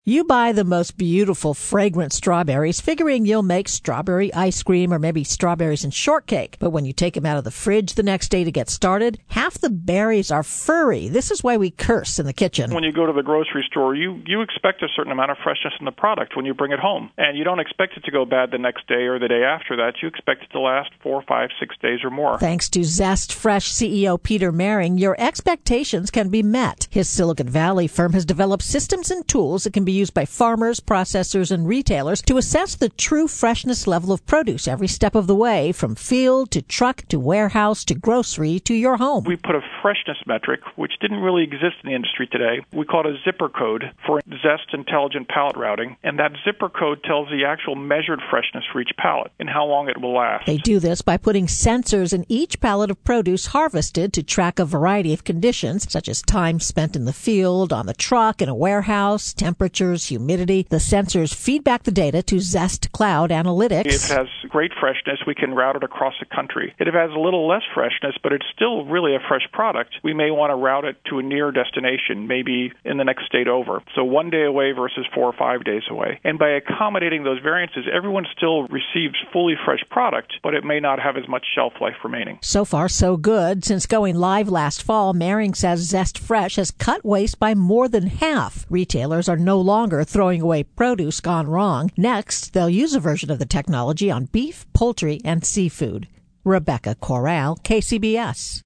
You buy the most beautiful, fragrant strawberries, figuring you'll make strawberry ice cream or maybe strawberries and shortcake. But when you take them out of the fridge the next day to get started, half the berries are furry. This is why we curse in the kitchen. When you go to the grocery store, you expect a certain amount of freshness in the product when you bring it home. And you don't expect it to go bad the next day or the day after that. You expect it to last 4, 5, 6 days or more. Thanks to Zest Fresh CEO Peter Mehring, your expectations can be met. His Silicon Valley firm has developed systems and tools that can be used by farmers, processors, and retailers to assess the true freshness level of produce every step of the way, from field to truck to warehouse to grocery to your home. We put a freshness metric, which didn't really exist in the industry today. We call it a zipper code for Zest Intelligent Pallet Routing, and that zipper code tells the actual measured freshness for each pallet and how long it will last. They do this by putting sensors in each pallet of produce harvested to track a variety of conditions, such as time spent in the field, on the truck, in a warehouse, temperatures, humidity. The sensors feed back the data to Zest Cloud Analytics. If it has great freshness, we can route it across the country. If it has a little less freshness, but it's still really a fresh product, we may want to route it to a near destination, maybe in the next state over. So 1 day away versus 4 or 5 days away. And by accommodating those variances, everyone still receives fully fresh product, but it may not have as much shelf life remaining. So far, so good. Since going live last fall, Mehring says Zest Fresh has cut waste by more than half. Retailers are no longer throwing away produce gone wrong. Next, they'll use a version of the technology on beef, poultry, and seafood. Rebecca Corral, KCBS.